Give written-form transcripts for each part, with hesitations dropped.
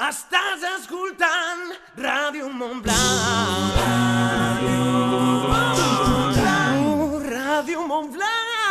Estàs escoltant Ràdio Montblanc. Ràdio Montblanc.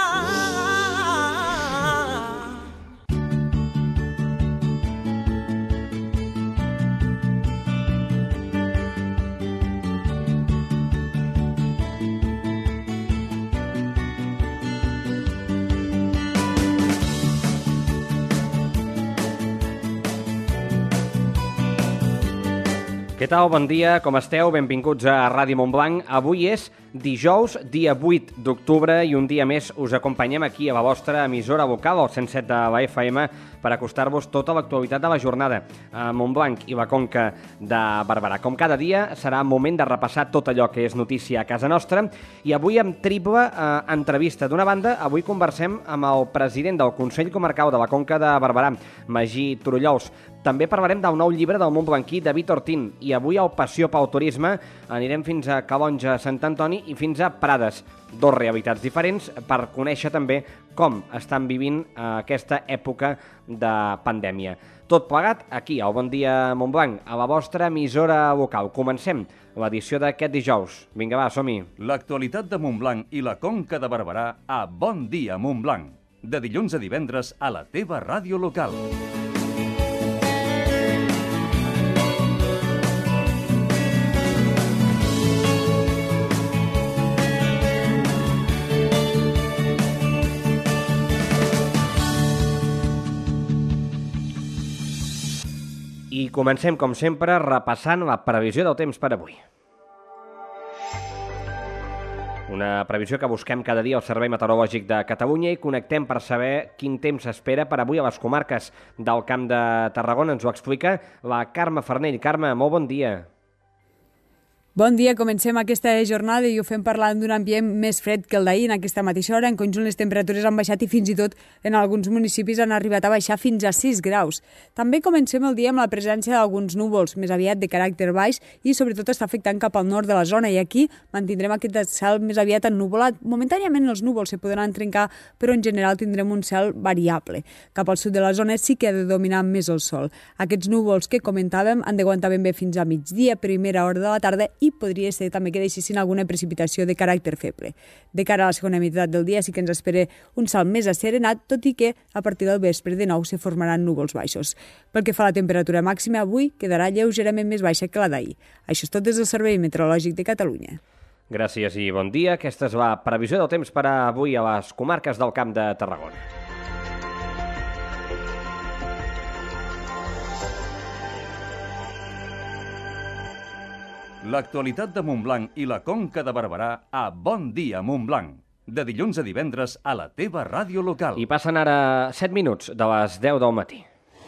Què tal? Bon dia, com esteu? Benvinguts a Ràdio Montblanc. Avui és dijous, dia 8 d'octubre, i un dia més us acompanyem aquí a la vostra emissora local, el 107 de la FM, per acostar-vos tota l'actualitat de la jornada a Montblanc i la Conca de Barberà. Com cada dia, serà moment de repassar tot allò que és notícia a casa nostra, i avui amb triple entrevista. D'una banda, avui conversem amb el president del Consell Comarcal de la Conca de Barberà, Magí Torullols. També parlarem del nou llibre del montblanquí David Ortín, i avui al Passió pel Turisme anirem fins a Calonge, Sant Antoni i fins a Prades, dos realitats diferents, per conèixer també com estan vivint aquesta època de pandèmia. Tot plegat aquí, al Bon Dia Montblanc, a la vostra emissora local. Comencem l'edició d'aquest dijous. Vinga, va, som-hi. L'actualitat de Montblanc i la Conca de Barberà a Bon Dia Montblanc. De dilluns a divendres a la teva ràdio local. I comencem, com sempre, repassant la previsió del temps per avui. Una previsió que busquem cada dia al Servei Meteorològic de Catalunya i connectem per saber quin temps s'espera per avui a les comarques del Camp de Tarragona. Ens ho explica la Carme Farnell. Carme, molt bon dia. Bon dia, comencem aquesta jornada i ho fem parlant d'un ambient més fred que el d'ahir. En aquesta mateixa hora, en conjunt, les temperatures han baixat i fins i tot en alguns municipis han arribat a baixar fins a 6 graus. També comencem el dia amb la presència d'alguns núvols, més aviat de caràcter baix, i sobretot està afectant cap al nord de la zona, i aquí mantindrem aquest cel més aviat ennuvolat. Momentàniament els núvols se podran trencar, però en general tindrem un cel variable. Cap al sud de la zona sí que ha de dominar més el sol. Aquests núvols que comentàvem han d'aguantar ben bé fins a migdia, primera hora de la tarda, i podria ser també que deixessin alguna precipitació de caràcter feble. De cara a la segona meitat del dia sí que ens espera un cel més asserenat, tot i que a partir del vespre de nou se formaran núvols baixos. Pel que fa a la temperatura màxima, avui quedarà lleugerament més baixa que la d'ahir. Això és tot des del Servei Meteorològic de Catalunya. Gràcies i bon dia. Aquesta és la previsió del temps per avui a les comarques del Camp de Tarragona. L'actualitat de Montblanc i la Conca de Barberà a Bon Dia Montblanc. De dilluns a divendres a la teva ràdio local. I passen ara 7 minuts de les 10 del matí.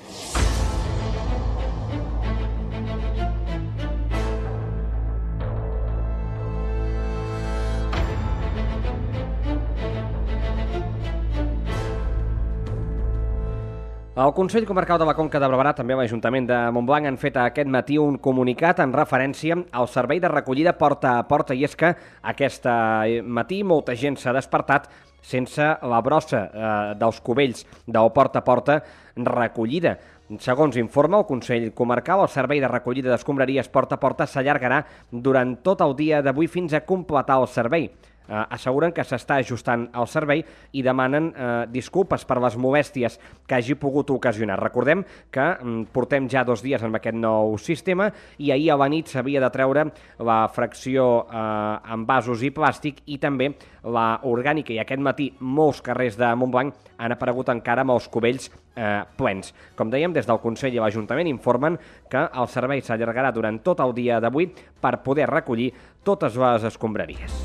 El Consell Comarcal de la Conca de Barberà, també l'Ajuntament de Montblanc, han fet aquest matí un comunicat en referència al servei de recollida porta a porta, i és que aquest matí molta gent s'ha despertat sense la brossa dels cubells del porta a porta recollida. Segons informa el Consell Comarcal, el servei de recollida d'escombraries porta a porta s'allargarà durant tot el dia d'avui fins a completar el servei. Asseguren que s'està ajustant el servei i demanen disculpes per les molèsties que hagi pogut ocasionar. Recordem que portem ja 2 dies amb aquest nou sistema i ahir a la nit s'havia de treure la fracció en vasos i plàstic i també la orgànica, i aquest matí molts carrers de Montblanc han aparegut encara amb els cubells plens. Com dèiem, des del Consell i l'Ajuntament informen que el servei s'allargarà durant tot el dia d'avui per poder recollir totes les escombraries.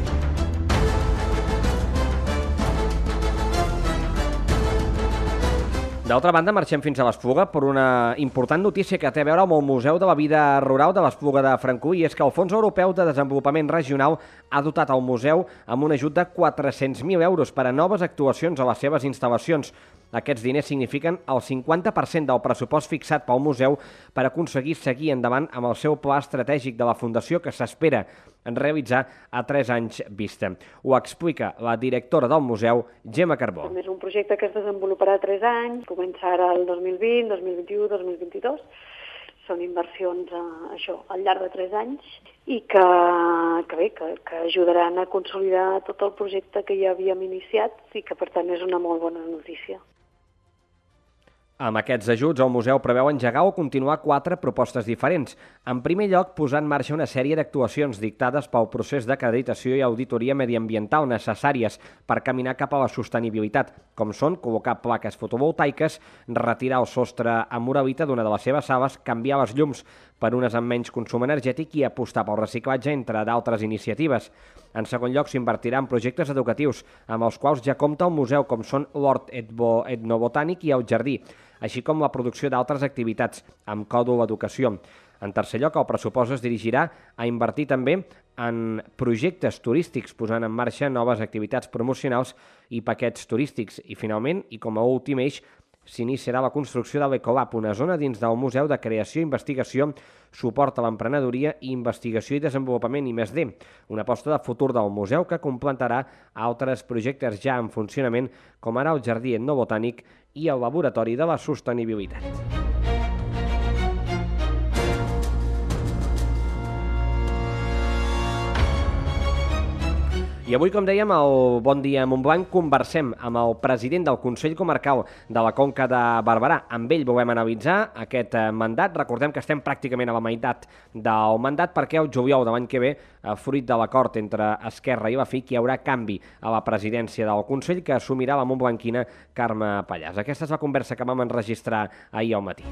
D'altra banda, marxem fins a l'Espluga per una important notícia que té a veure amb el Museu de la Vida Rural de l'Espluga de Francolí, i és que el Fons Europeu de Desenvolupament Regional ha dotat el museu amb un ajut de 400.000 euros per a noves actuacions a les seves instal·lacions. Aquests diners signifiquen el 50% del pressupost fixat pel museu per aconseguir seguir endavant amb el seu pla estratègic de la Fundació, que s'espera realitzar a 3 anys vista. Ho explica la directora del museu, Gemma Carbó. És un projecte que es desenvoluparà 3 anys, començarà el 2020, 2021, 2022, són inversions això al llarg de 3 anys i que ajudaran a consolidar tot el projecte que ja havíem iniciat i que, per tant, és una molt bona notícia. Amb aquests ajuts, el museu preveu engegar o continuar 4 propostes diferents. En primer lloc, posar en marxa una sèrie d'actuacions dictades pel procés d'acreditació i auditoria mediambiental necessàries per caminar cap a la sostenibilitat, com són col·locar plaques fotovoltaiques, retirar el sostre amb Moralita d'una de les seves sales, canviar les llums per unes amb menys consum energètic i apostar pel reciclatge, entre d'altres iniciatives. En segon lloc, s'invertirà en projectes educatius, amb els quals ja compta el museu, com són l'Hort Etnobotànic i el Jardí, així com la producció d'altres activitats, amb còdol educació. En tercer lloc, el pressupost es dirigirà a invertir també en projectes turístics, posant en marxa noves activitats promocionals i paquets turístics. I finalment, i com a últim eix, s'iniciarà la construcció de l'Ecolab, una zona dins del Museu de Creació, Investigació, Suport a l'Emprenedoria, Investigació i Desenvolupament I+D, una aposta de futur del museu que complementarà altres projectes ja en funcionament, com ara el Jardí Etnobotànic i el Laboratori de la Sostenibilitat. I avui, com dèiem, al Bon Dia Montblanc conversem amb el president del Consell Comarcal de la Conca de Barberà. Amb ell volem analitzar aquest mandat. Recordem que estem pràcticament a la meitat del mandat perquè el juliol de l'any que ve, fruit de l'acord entre Esquerra i la FIC, hi haurà canvi a la presidència del Consell que assumirà la montblanquina Carme Pallàs. Aquesta és la conversa que vam enregistrar ahir al matí.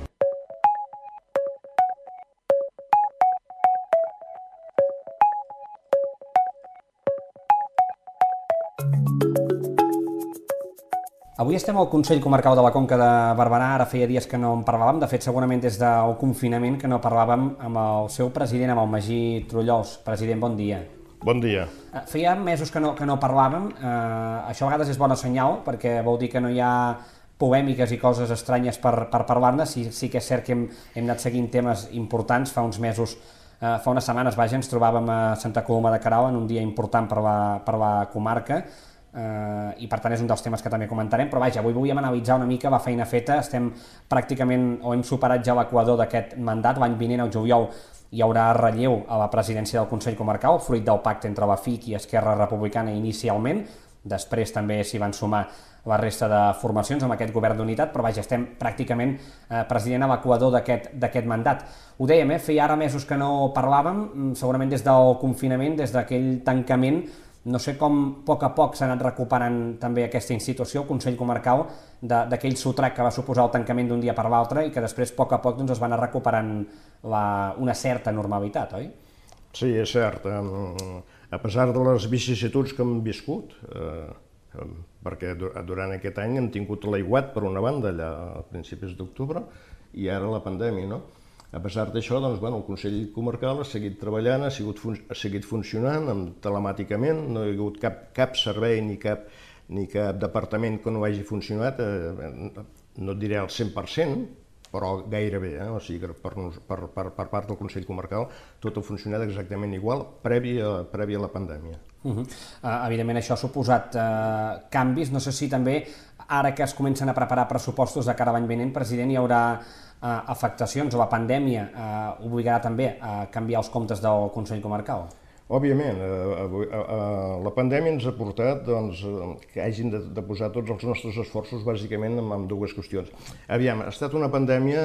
Avui estem al Consell Comarcal de la Conca de Barberà, ara feia dies que no en parlàvem, de fet segurament des del confinament que no parlàvem amb el seu president, amb el Magí Trullols. President, bon dia. Bon dia. Feia mesos que no parlàvem, això a vegades és bona senyal, perquè vol dir que no hi ha polèmiques i coses estranyes per parlar-ne. Sí que és cert que hem anat seguint temes importants. Fa uns mesos, fa unes setmanes, ens trobàvem a Santa Coloma de Queralt en un dia important per la comarca, i per tant és un dels temes que també comentarem, però vaja, avui volíem analitzar una mica la feina feta. Estem pràcticament, o hem superat ja l'equador d'aquest mandat. L'any vinent, al juliol, hi haurà relleu a la presidència del Consell Comarcal, fruit del pacte entre la FIC i Esquerra Republicana inicialment. Després també s'hi van sumar la resta de formacions amb aquest govern d'unitat, però vaja, estem pràcticament, president, a l'equador d'aquest mandat. Ho dèiem, feia ara mesos que no parlàvem, segurament des del confinament, des d'aquell tancament. No sé com a poc s'ha anat recuperant també aquesta institució, el Consell Comarcal, d'aquell sotrac que va suposar el tancament d'un dia per l'altre i que després a poc es va anar recuperant una certa normalitat, oi? Sí, és cert. A pesar de les vicissituds que hem viscut, perquè durant aquest any hem tingut l'aiguat per una banda allà a principis d'octubre i ara la pandèmia, no? A pesar d'això, doncs, el Consell Comarcal ha seguit treballant, ha seguit funcionant telemàticament, no hi ha hagut cap servei ni cap departament que no hagi funcionat, no et diré al 100%, però gairebé, o sigui que per part del Consell Comarcal tot ha funcionat exactament igual previ a la pandèmia. Evidentment això ha suposat canvis, no sé si també ara que es comencen a preparar pressupostos de cara a l'any vinent, president, hi haurà afectacions o la pandèmia obligarà també a canviar els comptes del Consell Comarcal? Òbviament, la pandèmia ens ha portat que hàgim de posar tots els nostres esforços bàsicament en dues qüestions. Aviam, ha estat una pandèmia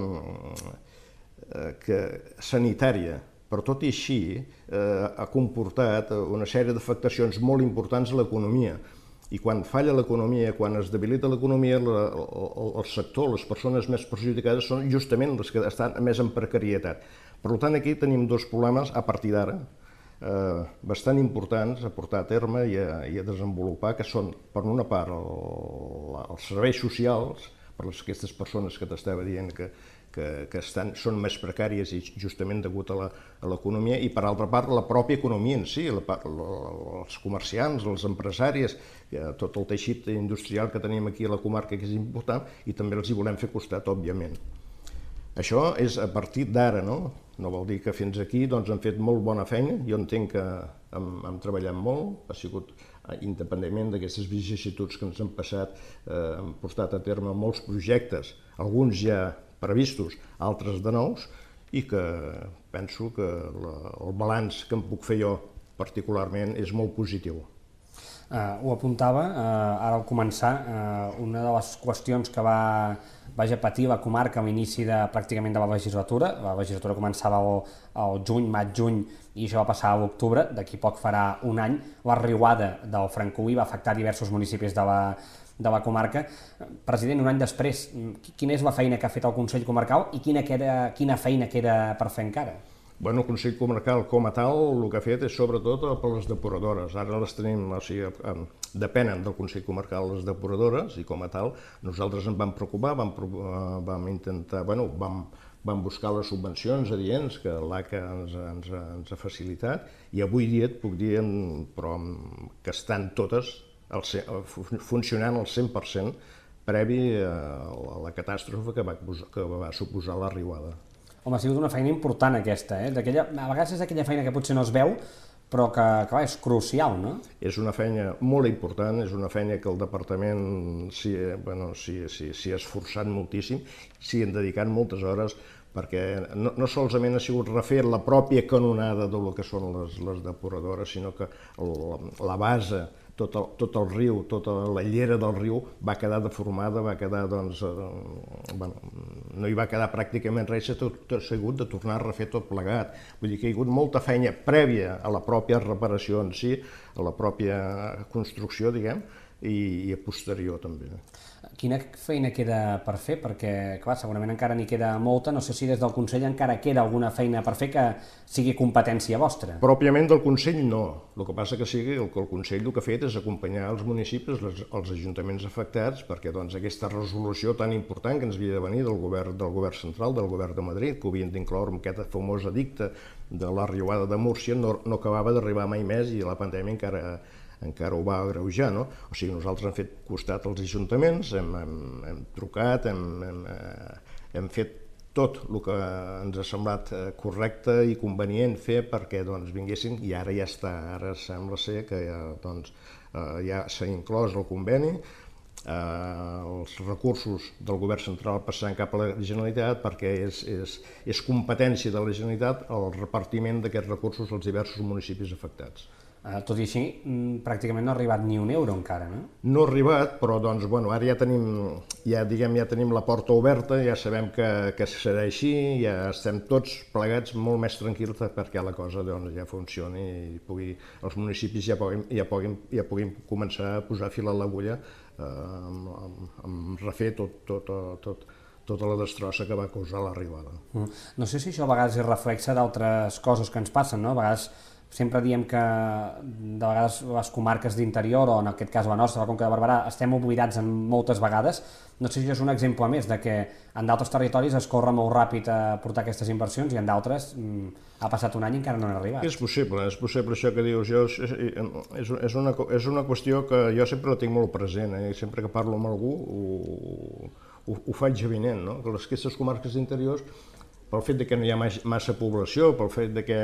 sanitària, però tot i així ha comportat una sèrie d'afectacions molt importants a l'economia. I quan falla l'economia, quan es debilita l'economia, el sector, les persones més perjudicades són justament les que estan més en precarietat. Per tant, aquí tenim dos problemes a partir d'ara, bastant importants a portar a terme i a desenvolupar, que són, per una part, els serveis socials, per aquestes persones que t'estava dient que són més precàries i justament degut a l'economia, i per altra part la pròpia economia en si, els comerciants, els empresaris, tot el teixit industrial que tenim aquí a la comarca que és important i també els hi volem fer costat, òbviament. Això és a partir d'ara, no? No vol dir que fins aquí hem fet molt bona feina, jo entenc que hem treballat molt, ha sigut independentment d'aquestes vicissituds que ens han passat, hem portat a terme molts projectes, alguns ja previstos, altres de nous, i que penso que el balanç que em puc fer jo particularment és molt positiu. Ho apuntava, ara al començar, una de les qüestions que va patir la comarca a l'inici pràcticament de la legislatura començava al juny, maig-juny, i això va passar a l'octubre, d'aquí poc farà un any, la riuada del Francolí va afectar diversos municipis de la comarca. President, un any després, quina és la feina que ha fet el Consell Comarcal i quina feina queda per fer encara? Bueno, el Consell Comarcal com a tal el que ha fet és sobretot per les depuradores. Ara les tenim, o sigui, depenen del Consell Comarcal les depuradores i com a tal nosaltres ens vam preocupar, vam intentar, bueno, vam buscar les subvencions adients que l'ACA ens ha facilitat i avui dia et puc dir però, que estan totes funcionant al 100% previ a la catàstrofe que va suposar la riuada. Home, ha sigut una feina important aquesta, a vegades és aquella feina que potser no es veu, però que és crucial, no? És una feina molt important, és una feina que el departament s'hi ha esforçat moltíssim, s'hi han dedicat moltes hores, perquè no solament ha sigut refer la pròpia canonada del que són les depuradores, sinó que la base, tot el riu, tota la llera del riu va quedar deformada, va quedar, doncs, no hi va quedar pràcticament res, s'ha hagut de tornar a refer tot plegat. Vull dir que hi ha hagut molta feina prèvia a la pròpia reparació en si, a la pròpia construcció, diguem, i a posterior també. Quina feina queda per fer? Perquè, clar, segurament encara n'hi queda molta. No sé si des del Consell encara queda alguna feina per fer que sigui competència vostra. Pròpiament del Consell no. El que passa que el Consell el que ha fet és acompanyar els municipis, els ajuntaments afectats, perquè doncs, aquesta resolució tan important que ens havia de venir del govern central, del govern de Madrid, que ho havien d'incloure en aquest famós edicte de la riuada de Múrcia, no acabava d'arribar mai més i la pandèmia encara ho va agreujar, no? O sigui, nosaltres hem fet costat als ajuntaments, hem trucat, hem fet tot el que ens ha semblat correcte i convenient fer perquè doncs, vinguessin, i ara ja està, ara sembla ser que ja s'ha inclòs el conveni, els recursos del govern central passaran cap a la Generalitat perquè és competència de la Generalitat el repartiment d'aquests recursos als diversos municipis afectats. Tot i així, pràcticament no ha arribat ni un euro encara, no? No ha arribat, però doncs, bueno, ara ja tenim la porta oberta, ja sabem que serà així, ja estem tots plegats molt més tranquils perquè la cosa ja funcioni i els municipis ja puguin començar a posar fil a l'agulla amb refer tota la destrossa que va causar la riuada. No sé si això a vegades és reflexe d'altres coses que ens passen, no? A vegades sempre diem que de vegades les comarques d'interior, o en aquest cas la nostra, la Conca de Barberà, estem oblidats en moltes vegades. No sé si és un exemple més de que en d'altres territoris es corre molt ràpid a portar aquestes inversions i en d'altres ha passat un any i encara no han arribat. És possible això que dius. És una qüestió que jo sempre la tinc molt present, sempre que parlo amb algú ho faig evident, no? Que aquestes comarques interiors, pel fet que no hi ha massa població, pel fet que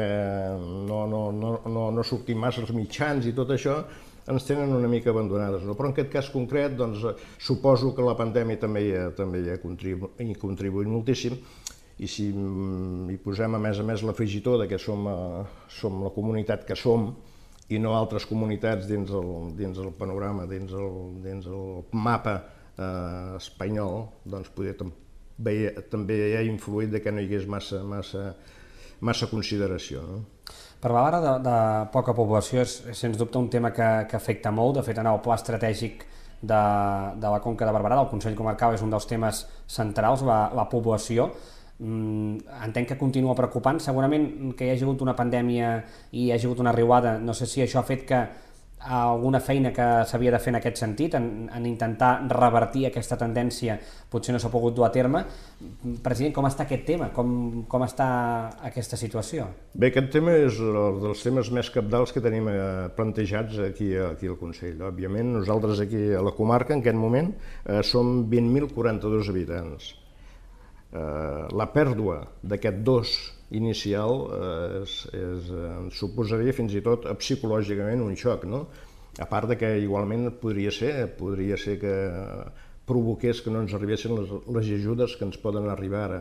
no sortim massa els mitjans i tot això, ens tenen una mica abandonades. Però en aquest cas concret, suposo que la pandèmia també hi ha contribuït moltíssim, i si hi posem a més l'afegitó que som la comunitat que som i no altres comunitats dins el panorama, dins el mapa espanyol, doncs poder també ha influït que no hi hagués massa consideració. Parlava ara de poca població, és sens dubte un tema que afecta molt. De fet, en el pla estratègic de la Conca de Barberà, del Consell Comarcal, és un dels temes centrals, la població. Entenc que continua preocupant. Segurament que hi hagi hagut una pandèmia i hi hagi hagut una riuada, no sé si això ha fet que alguna feina que s'havia de fer en aquest sentit, en intentar revertir aquesta tendència, potser no s'ha pogut dur a terme. President, com està aquest tema? Com està aquesta situació? Bé, aquest tema és un dels temes més cabdals que tenim plantejats aquí al Consell. Òbviament, nosaltres aquí a la comarca, en aquest moment, som 20.042 habitants. La pèrdua d'aquest 2 inicial suposaria fins i tot psicològicament un xoc, no? A part que igualment podria ser que provoqués que no ens arribessin les ajudes que ens poden arribar ara.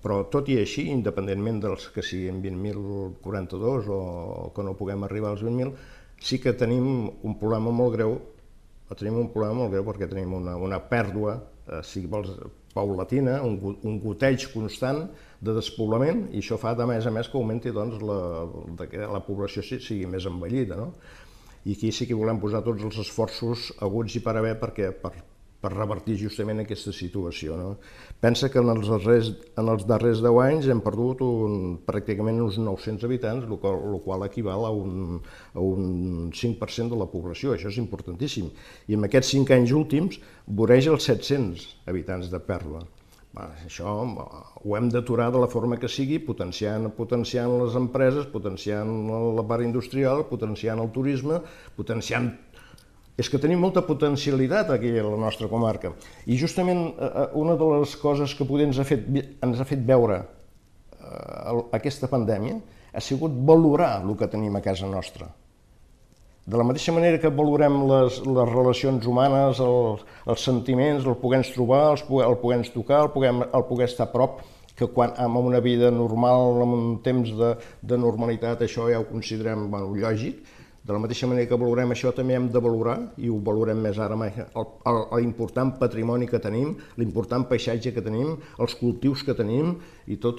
Però tot i així, independentment dels que siguin 20.042 o que no puguem arribar als 20.000, sí que tenim un problema molt greu, perquè tenim una pèrdua, si vols, paulatina, un goteig constant de despoblament, i això fa, de més a més, que augmenti que la població sigui més envellida, no? I aquí sí que volem posar tots els esforços aguts i per haver per revertir justament aquesta situació, no? Pensa que en els darrers 10 anys hem perdut pràcticament uns 900 habitants, el qual equival a un 5% de la població. Això és importantíssim. I en aquests 5 anys últims voreja els 700 habitants de pèrdua. Això ho hem d'aturar de la forma que sigui, potenciant les empreses, potenciant la part industrial, potenciant el turisme, potenciant... És que tenim molta potencialitat aquí a la nostra comarca. I justament una de les coses que poder ens ha fet veure aquesta pandèmia ha sigut valorar el que tenim a casa nostra. De la mateixa manera que valorem les relacions humanes, els sentiments, el poder-nos trobar, el poder-nos tocar, el poder estar a prop, que quan amb una vida normal, en un temps de normalitat, això ja ho considerem lògic. De la mateixa manera que valorem això, també hem de valorar, i ho valorem més ara, l'important patrimoni que tenim, l'important paisatge que tenim, els cultius que tenim, i tot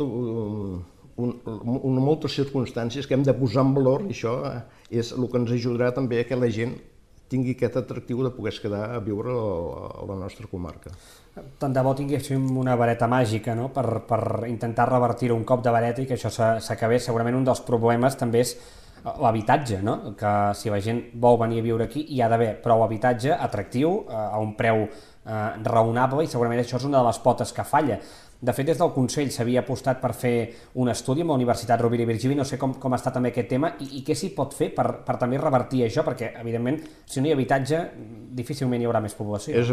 moltes circumstàncies que hem de posar en valor, i això és el que ens ajudarà també a que la gent tingui aquest atractiu de poder quedar a viure a la nostra comarca. Tant de bo tinguéssim una vareta màgica, no?, per intentar revertir un cop de vareta i que això s'acabés. Segurament un dels problemes també és l'habitatge, no?, que si la gent vol venir a viure aquí hi ha d'haver prou habitatge atractiu, a un preu raonable, i segurament això és una de les potes que falla. De fet, des del Consell s'havia apostat per fer un estudi amb la Universitat Rovira i Virgili, no sé com està també aquest tema i què s'hi pot fer per també revertir això, perquè, evidentment, si no hi ha habitatge, difícilment hi haurà més població. És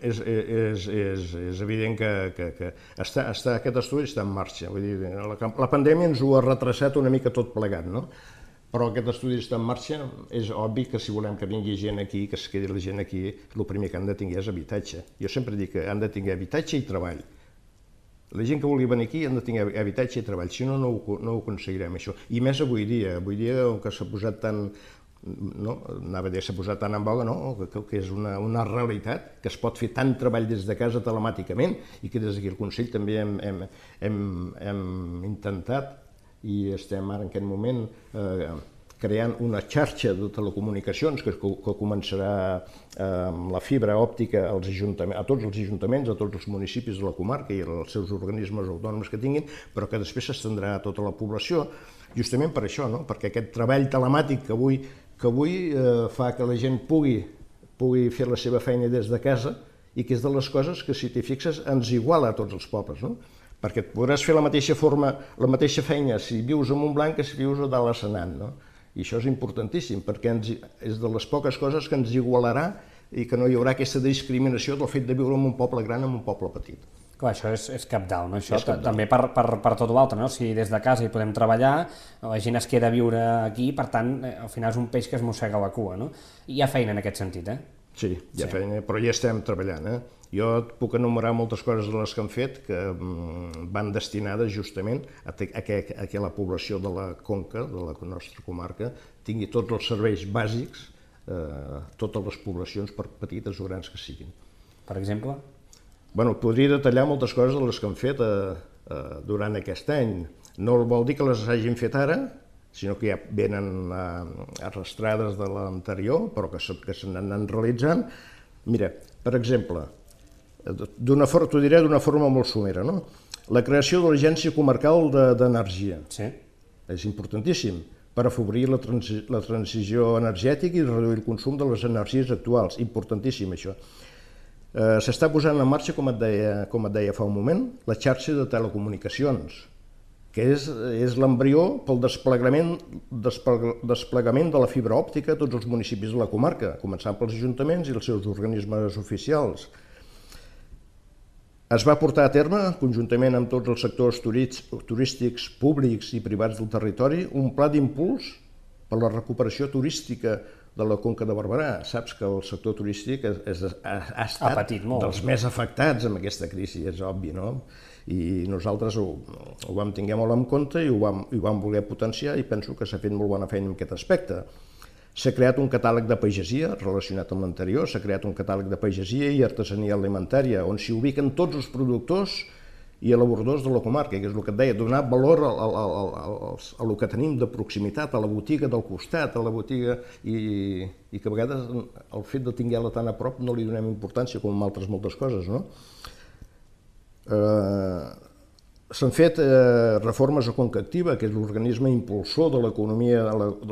evident que aquest estudi està en marxa. Vull dir, la pandèmia ens ho ha retrasat una mica tot plegat, no? Però aquest estudi està en marxa. És obvi que si volem que vingui gent aquí, que es quedi la gent aquí, el primer que han de tenir és habitatge. Jo sempre dic que han de tenir habitatge i treball. La gent que vulgui venir aquí han de tenir habitatge i treball, si no, no ho aconseguirem, això. I més avui dia que s'ha posat tan... no, anava a dir, s'ha posat tan en boga, no? Que és una realitat, que es pot fer tant treball des de casa telemàticament, i que des d'aquí al Consell també hem intentat, i estem ara en aquest moment creant una xarxa de telecomunicacions que començarà amb la fibra òptica a tots els ajuntaments, a tots els municipis de la comarca i als seus organismes autònoms que tinguin, però que després s'estendrà a tota la població, justament per això, no? Perquè aquest treball telemàtic que avui fa que la gent pugui fer la seva feina des de casa, i que és de les coses que, si t'hi fixes, ens iguala a tots els pobles, no? Perquè podràs fer la mateixa feina si vius a Montblanc que si vius a dalt a Senan, no? I això és importantíssim, perquè és de les poques coses que ens igualarà i que no hi haurà aquesta discriminació del fet de viure en un poble gran o en un poble petit. Clar, això és cabdal, no? Això també per tot l'altre, no? Si des de casa hi podem treballar, la gent es queda a viure aquí, per tant, al final és un peix que es mossega la cua, no? I hi ha feina en aquest sentit, Sí, hi ha feina, però ja estem treballant, Jo et puc enumerar moltes coses de les que hem fet que van destinades justament a que la població de la Conca, de la nostra comarca, tingui tots els serveis bàsics, totes les poblacions, per petites o grans que siguin. Per exemple? Bueno, podria detallar moltes coses de les que hem fet durant aquest any. No vol dir que les hagin fet ara, sinó que ja venen arrastrades de l'anterior, però que se n'han realitzant. Mira, per exemple, t'ho diré d'una forma molt somera, no? La creació de l'Agència Comarcal d'Energia. Sí. És importantíssim per afavorir la transició energètica i reduir el consum de les energies actuals. Importantíssim, això. S'està posant en marxa, com et deia fa un moment, la xarxa de telecomunicacions, que és l'embrió pel desplegament de la fibra òptica a tots els municipis de la comarca, començant pels ajuntaments i els seus organismes oficials. Es va portar a terme, conjuntament amb tots els sectors turístics públics i privats del territori, un pla d'impuls per la recuperació turística de la Conca de Barberà. Saps que el sector turístic ha estat patit molt. dels més afectats amb aquesta crisi, és obvi, no? I nosaltres ho vam tenir molt en compte i ho vam voler potenciar i penso que s'ha fet molt bona feina en aquest aspecte. S'ha creat un catàleg de pagesia relacionat amb l'anterior, s'ha creat un catàleg de pagesia i artesania alimentària on s'hi ubiquen tots els productors i elaboradors de la comarca, que és el que et deia, donar valor a lo que tenim de proximitat, a la botiga del costat, a la botiga, i que a vegades el fet de tenir-la tan a prop no li donem importància com en altres moltes coses, no? S'han fet reformes a Conca Activa, que és l'organisme impulsor de l'economia,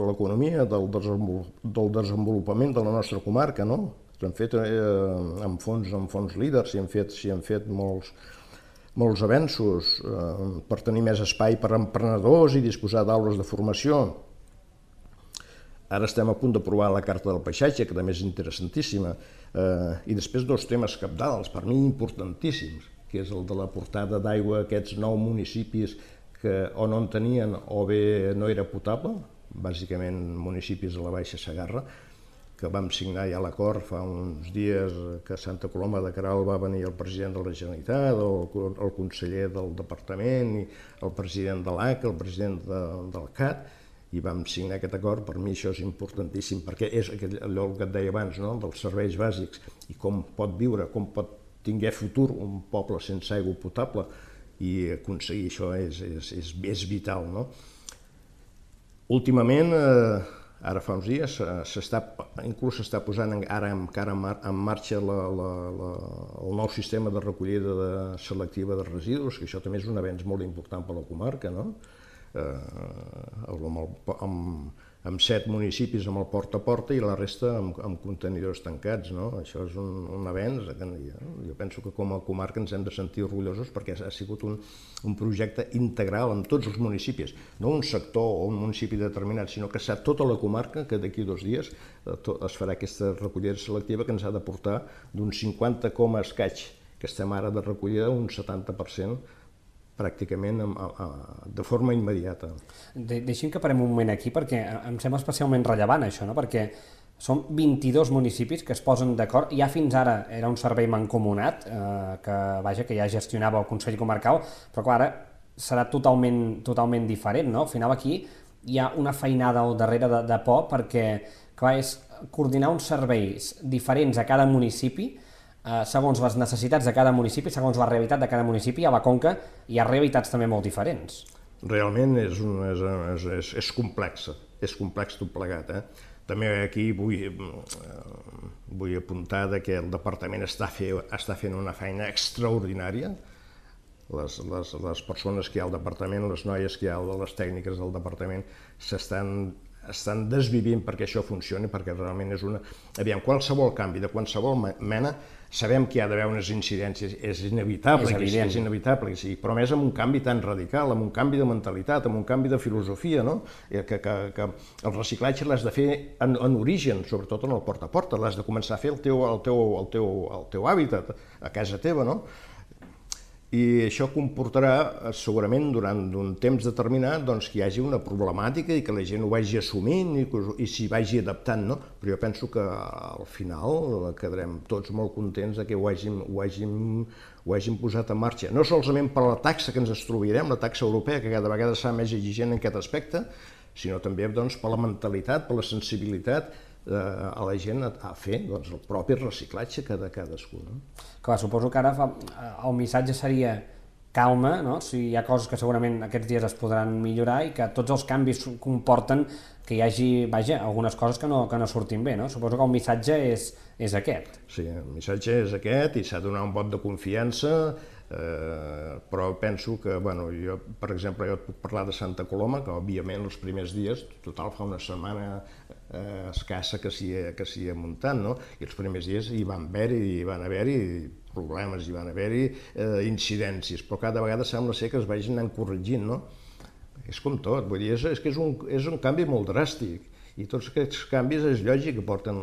del desenvolupament de la nostra comarca, no? S'han fet amb fons líders, s'hi han fet molts avenços per tenir més espai per a emprenedors i disposar d'aules de formació. Ara estem a punt d'aprovar la Carta del Paisatge, que també és interessantíssima, i després dos temes cabdals, per mi importantíssims, que és el de la portada d'aigua a aquests 9 municipis que o no en tenien o bé no era potable, bàsicament municipis de la Baixa Segarra, que vam signar ja l'acord fa uns dies que a Santa Coloma de Queralt va venir el president de la Generalitat, el conseller del departament, el president de l'ACA, el president del CAT, i vam signar aquest acord. Per mi això és importantíssim, perquè és allò que et deia abans, no? Dels serveis bàsics i com pot viure, com pot tinguer futur un poble sense aigua potable, i aconseguir això és vital, no? Últimament, ara fa uns dies, inclús s'està posant ara encara en marxa el nou sistema de recollida selectiva de residus, que això també és un avenç molt important per a la comarca, no? Amb 7 municipis amb el porta a porta i la resta amb contenidors tancats, no? Això és un avenç. Jo penso que com a comarca ens hem de sentir orgullosos perquè ha sigut un projecte integral en tots els municipis, no un sector o un municipi determinat, sinó que serà tota la comarca que d'aquí 2 dies es farà aquesta recollida selectiva que ens ha de portar d'un 50 coma escaig que estem ara de recollida, un 70% pràcticament de forma immediata. Deixi'm que parem un moment aquí perquè em sembla especialment rellevant això, no? Perquè són 22 municipis que es posen d'acord. Ja fins ara era un servei mancomunat que ja gestionava el Consell Comarcal, però clar, ara serà totalment diferent, no? Al final aquí hi ha una feinada al darrere de por perquè clar, és coordinar uns serveis diferents a cada municipi segons les necessitats de cada municipi, segons la realitat de cada municipi. A la Conca hi ha realitats també molt diferents. Realment és complex tot plegat. També aquí vull apuntar que el departament està fent una feina extraordinària. Les persones que hi ha al departament, les noies que hi ha, les tècniques del departament, estan desvivint perquè això funcioni, perquè realment és una... Aviam, qualsevol canvi de qualsevol mena, sabem que hi ha d'haver unes incidències, és inevitable que sigui, però més amb un canvi tan radical, amb un canvi de mentalitat, amb un canvi de filosofia, no? Que el reciclatge l'has de fer en origen, sobretot en el porta a porta, l'has de començar a fer el teu hàbitat, a casa teva, no? I això comportarà segurament durant un temps determinat que hi hagi una problemàtica i que la gent ho vagi assumint i s'hi vagi adaptant, no? Però jo penso que al final quedarem tots molt contents que ho hàgim posat en marxa. No solament per la taxa que ens trobarem, la taxa europea, que cada vegada serà més exigent en aquest aspecte, sinó també per la mentalitat, per la sensibilitat a la gent a fer el propi reciclatge de cadascú. Clar, suposo que ara el missatge seria calma, no? Si hi ha coses que segurament aquests dies es podran millorar i que tots els canvis comporten que hi hagi, algunes coses que no surtin bé, no? Suposo que el missatge és aquest. Sí, el missatge és aquest i s'ha de donar un vot de confiança, però penso que, jo, per exemple, jo et puc parlar de Santa Coloma, que òbviament els primers dies, total fa una setmana escassa que s'hi ha muntat, no? I els primers dies hi van haver-hi problemes, hi van haver-hi incidències, però cada vegada sembla ser que es vagin anant corregint, no? És com tot, vull dir, és que és un canvi molt dràstic i tots aquests canvis és lògic que porten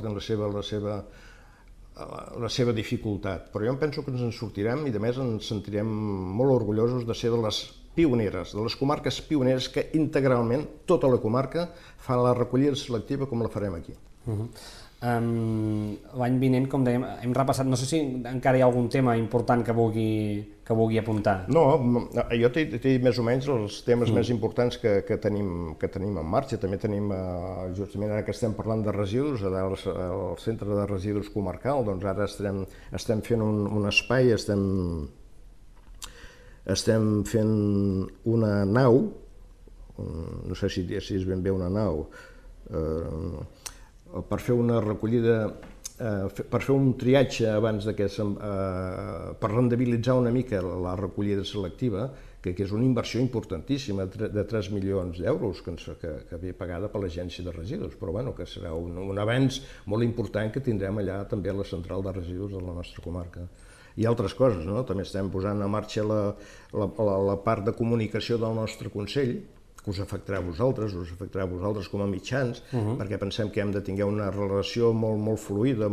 la seva dificultat, però jo penso que ens en sortirem i a més ens sentirem molt orgullosos de ser de les pioneres, de les comarques pioneres que integralment tota la comarca fa la recollida selectiva com la farem aquí. L'any vinent, com dèiem, hem repassat, no sé si encara hi ha algun tema important que vulgui apuntar. No, jo t'he dit més o menys els temes més importants que tenim en marxa. També tenim, justament ara que estem parlant de residus, al centre de residus comarcal, doncs ara estem fent un espai, estem fent una nau, no sé si és ben bé una nau, per fer una recollida, per fer un triatge abans per rendibilitzar una mica la recollida selectiva, que és una inversió importantíssima de 3 milions d'euros que ve pagada per l'Agència de Residus, però bueno, que serà un avenç molt important que tindrem allà també a la central de residus de la nostra comarca. I altres coses, no? També estem posant en marxa la part de comunicació del nostre Consell, que us afectarà a vosaltres com a mitjans, perquè pensem que hem de tenir una relació molt fluida,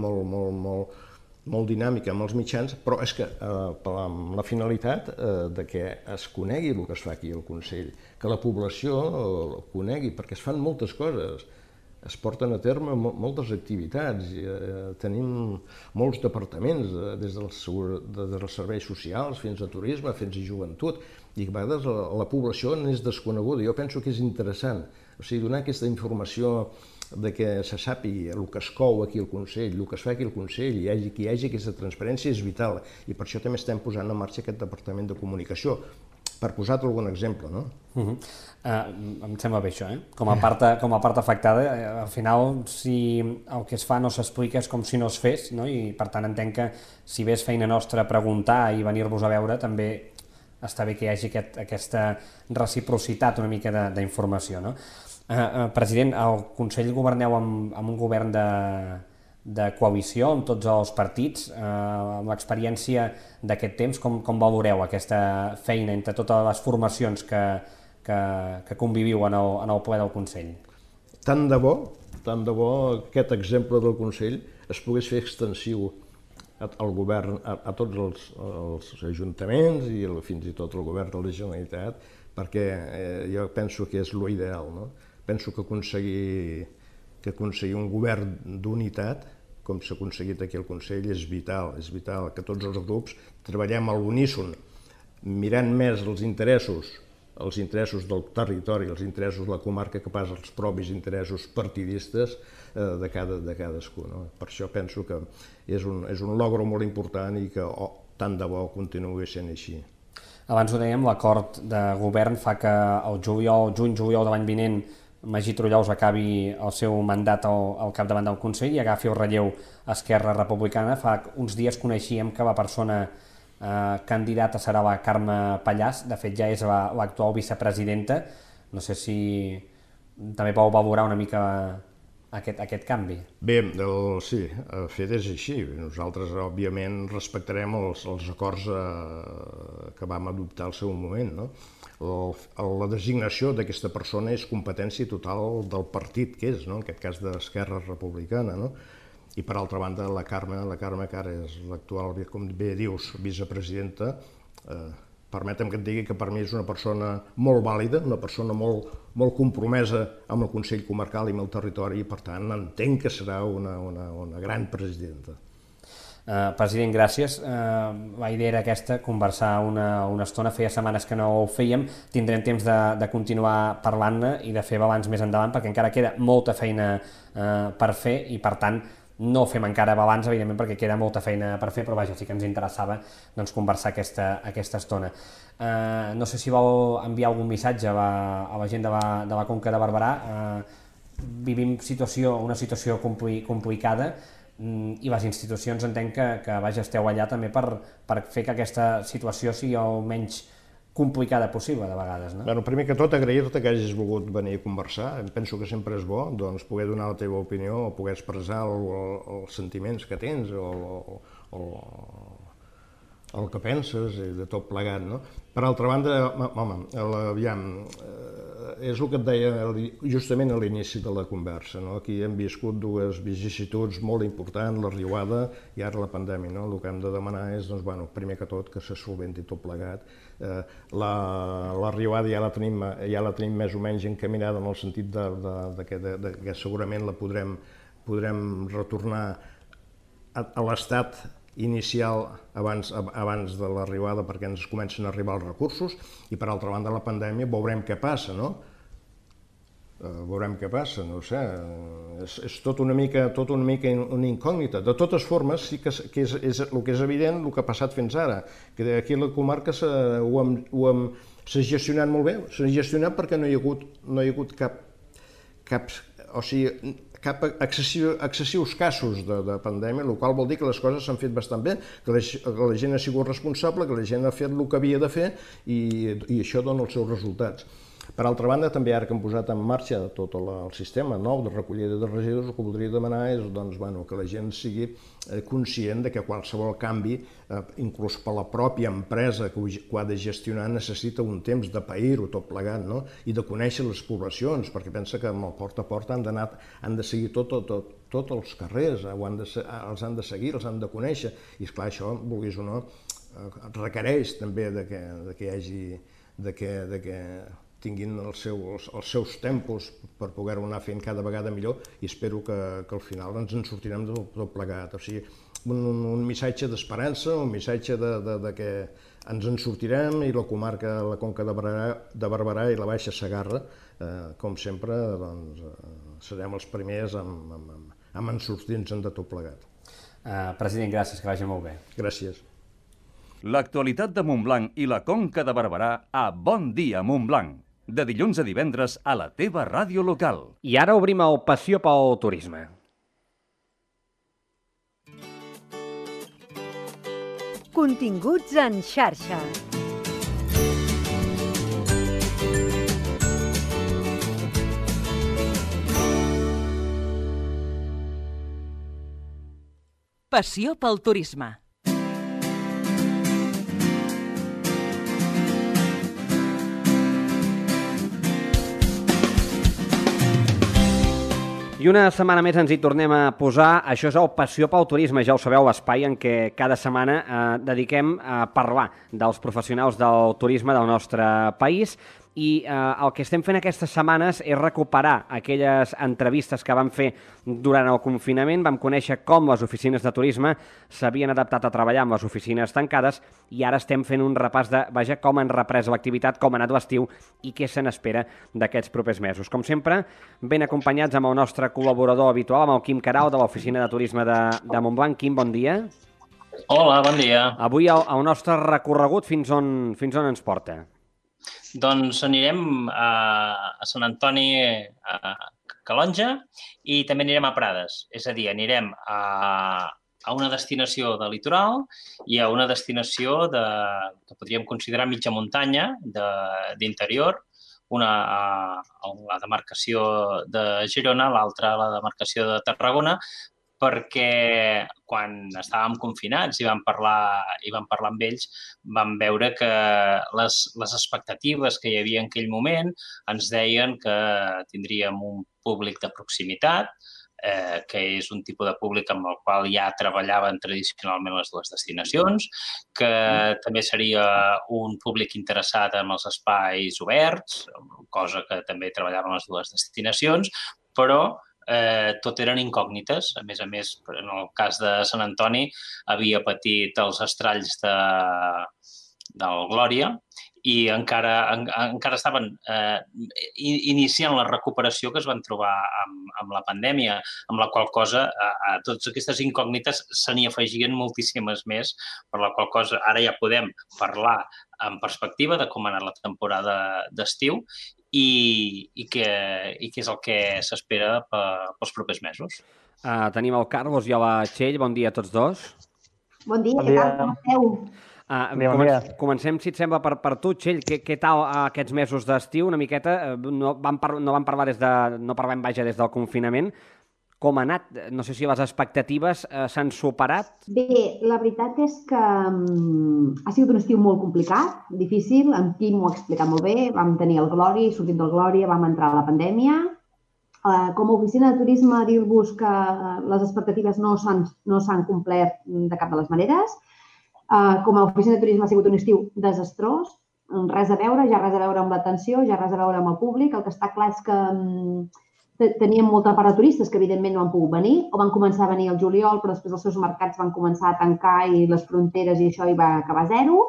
molt dinàmica amb els mitjans, però és que amb la finalitat de que es conegui el que es fa aquí al Consell, que la població ho conegui, perquè es fan moltes coses, es porten a terme moltes activitats, tenim molts departaments, des dels serveis socials fins a turisme, fins a joventut, i a vegades la població n'és desconeguda. Jo penso que és interessant, o sigui, donar aquesta informació de que se sàpiga el que es cou aquí al Consell, el que es fa aquí al Consell, que hi hagi aquesta transparència és vital, i per això també estem posant en marxa aquest departament de comunicació, per posar-te algun exemple, no? Em sembla bé això, com a part afectada, al final, si el que es fa no s'explica és com si no es fes, no? I per tant entenc que si bé és feina nostra preguntar i venir-vos a veure, també està bé que hi hagi aquesta reciprocitat una mica d'informació, no? President, al Consell governeu amb un govern de coalició amb tots els partits. Amb l'experiència d'aquest temps, com valoreu aquesta feina entre totes les formacions que conviviu en el ple del Consell? Tant de bo aquest exemple del Consell es pogués fer extensiu al govern, a tots els ajuntaments i fins i tot al govern de la Generalitat, perquè jo penso que és l'ideal, no? Penso que aconseguir un govern d'unitat, com s'ha aconseguit aquí al Consell, és vital que tots els grups treballem a l'uníson, mirant més els interessos del territori, els interessos de la comarca, que pas els propis interessos partidistes de cadascú. Per això penso que és un logro molt important i que tant de bo continuï sent així. Abans ho dèiem, l'acord de govern fa que el juny-juliol de l'any vinent Magí Trullaus acabi el seu mandat al capdavant del Consell i agafi el relleu Esquerra Republicana. Fa uns dies coneixíem que la persona candidata serà la Carme Pallàs, de fet ja és l'actual vicepresidenta. No sé si també podeu valorar una mica aquest canvi. Bé, sí, de fet és així. Nosaltres, òbviament, respectarem els acords que vam adoptar al seu moment, no? La designació d'aquesta persona és competència total del partit que és, no? En aquest cas d'Esquerra Republicana, no? I per altra banda, la Carme, que ara és l'actual, com bé dius, vicepresidenta, permetem que et digui que per mi és una persona molt vàlida, una persona molt compromesa amb el Consell Comarcal i amb el territori, i per tant entenc que serà una gran presidenta. President, gràcies. La idea era aquesta, conversar una estona. Feia setmanes que no ho fèiem. Tindrem temps de continuar parlant-ne i de fer balanç més endavant, perquè encara queda molta feina per fer i, per tant, no fem encara balanç, evidentment, perquè queda molta feina per fer, però vaja, sí que ens interessava conversar aquesta estona. No sé si vol enviar algun missatge a la gent de la Conca de Barberà. Vivim una situació complicada, i les institucions entenc que esteu allà també per fer que aquesta situació sigui el menys complicada possible de vegades, no? Primer que tot, agrair-te que hagis volgut venir a conversar. Penso que sempre és bo poder donar la teva opinió o poder expressar els sentiments que tens o el que penses i de tot plegat, no? Per altra banda, home, aviam, és el que et deia justament a l'inici de la conversa, no? Aquí hem viscut dues vicissituds molt importants, la riuada i ara la pandèmia, no? El que hem de demanar és, doncs, bueno, primer que tot, que se solventi tot plegat. La riuada ja la tenim més o menys encaminada en el sentit que segurament la podrem retornar a l'estat inicial abans de l'arribada perquè ens comencen a arribar els recursos, i per altra banda la pandèmia veurem què passa, no? Veurem què passa, no ho sé, és tot una mica una incògnita. De totes formes, sí que és el que és evident, el que ha passat fins ara, que aquí a la comarca s'ha gestionat molt bé, s'ha gestionat perquè no hi ha hagut cap excessius casos de pandèmia, el qual vol dir que les coses s'han fet bastant bé, que la gent ha sigut responsable, que la gent ha fet el que havia de fer i això dona els seus resultats. Per altra banda, també ara que hem posat en marxa tot el sistema nou de recollida de residus, el que voldria demanar és que la gent sigui conscient de que qualsevol canvi, inclús per la pròpia empresa que ho ha de gestionar, necessita un temps de pair-ho tot plegat, no? I de conèixer les poblacions, perquè pensa que amb el porta a porta han de seguir tots els carrers, els han de seguir, els han de conèixer, i esclar, això, vulguis o no, requereix també que hi hagi que tinguin els seus tempos per poder-ho anar fent cada vegada millor, i espero que al final ens en sortirem de tot plegat. O sigui, un missatge d'esperança, un missatge de que ens en sortirem, i la comarca, la Conca de Barberà i la Baixa Segarra, com sempre, serem els primers amb en sortir-nos de tot plegat. President, gràcies, que vagi molt bé. Gràcies. L'actualitat de Montblanc i la Conca de Barberà a Bon Dia Montblanc. De dilluns a divendres a la teva ràdio local. I ara obrim el Passió pel Turisme. Continguts en xarxa. Passió pel turisme. I una setmana més ens hi tornem a posar. Això és el Passió pel Turisme, ja ho sabeu, l'espai en què cada setmana dediquem a parlar dels professionals del turisme del nostre país. I el que estem fent aquestes setmanes és recuperar aquelles entrevistes que vam fer durant el confinament. Vam conèixer com les oficines de turisme s'havien adaptat a treballar amb les oficines tancades, i ara estem fent un repàs de com han reprès l'activitat, com ha anat l'estiu i què se n'espera d'aquests propers mesos. Com sempre, ben acompanyats amb el nostre col·laborador habitual, amb el Quim Carau, de l'Oficina de Turisme de Montblanc. Quim, bon dia. Hola, bon dia. Avui el nostre recorregut fins on ens porta? Doncs anirem a Sant Antoni, a Calonja, i també anirem a Prades. És a dir, anirem a una destinació de litoral i a una destinació que podríem considerar mitja muntanya d'interior, una a la demarcació de Girona, l'altra a la demarcació de Tarragona, perquè quan estàvem confinats i vam parlar amb ells, vam veure que les expectatives que hi havia en aquell moment ens deien que tindríem un públic de proximitat, que és un tipus de públic amb el qual ja treballaven tradicionalment les dues destinacions, que també seria un públic interessat en els espais oberts, cosa que també treballaven les dues destinacions, però tot eren incògnites. A més, en el cas de Sant Antoni, havia patit els estralls del Glòria i encara estaven iniciant la recuperació que es van trobar amb la pandèmia, amb la qual cosa a totes aquestes incògnites se n'hi afegien moltíssimes més, per la qual cosa ara ja podem parlar en perspectiva de com ha anat la temporada d'estiu i què és el que s'espera pels propers mesos. Tenim el Carlos i la Txell. Bon dia a tots dos. Bon dia, què tal? Com esteu? Comencem, si et sembla, per tu, Txell. Què tal aquests mesos d'estiu? Una miqueta, no parlem des del confinament. com ha anat? No sé si les expectatives s'han superat. Bé, la veritat és que ha sigut un estiu molt complicat, difícil. En Quim ho ha explicat molt bé. Vam tenir el Glòria i sortint del Glòria vam entrar a la pandèmia. Com a oficina de turisme, dir-vos que les expectatives no s'han complert de cap de les maneres. Com a oficina de turisme ha sigut un estiu desastrós. Res a veure, ja res a veure amb l'atenció, ja res a veure amb el públic. El que està clar és que teníem molta part de turistes que evidentment no han pogut venir o van començar a venir al juliol, però després els seus mercats van començar a tancar i les fronteres i això hi va acabar a zero.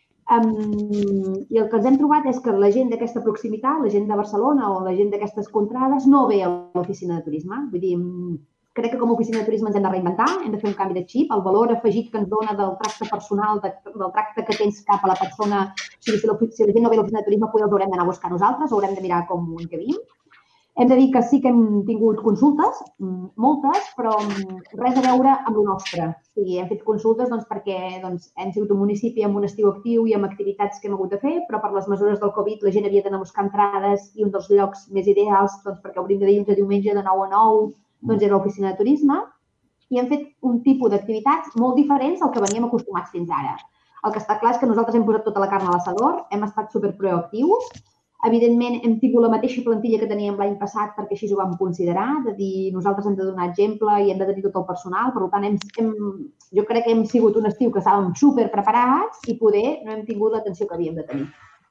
I el que ens hem trobat és que la gent d'aquesta proximitat, la gent de Barcelona o la gent d'aquestes contrades no ve a l'oficina de turisme. Vull dir, crec que com a oficina de turisme ens hem de reinventar, hem de fer un canvi de xip, el valor afegit que ens dona del tracte personal, del tracte que tens cap a la persona. O sigui, si la gent no ve a l'oficina de turisme, potser els haurem d'anar a buscar nosaltres, haurem de mirar com ho encabim. Hem de dir que sí que hem tingut consultes, moltes, però res a veure amb el nostre. O sigui, hem fet consultes perquè hem sigut un municipi amb un estiu actiu i amb activitats que hem hagut de fer, però per les mesures del Covid la gent havia d'anar a buscar entrades i un dels llocs més ideals perquè obrim de dilluns a diumenge de 9 a 9 era l'oficina de turisme i hem fet un tipus d'activitats molt diferents al que veníem acostumats fins ara. El que està clar és que nosaltres hem posat tota la carn a l'assador, hem estat superproactius. Evidentment, hem tingut la mateixa plantilla que teníem l'any passat perquè així ho vam considerar, de dir nosaltres hem de donar exemple i hem de tenir tot el personal. Per tant, jo crec que hem sigut un estiu que estàvem superpreparats i poder no hem tingut l'atenció que havíem de tenir.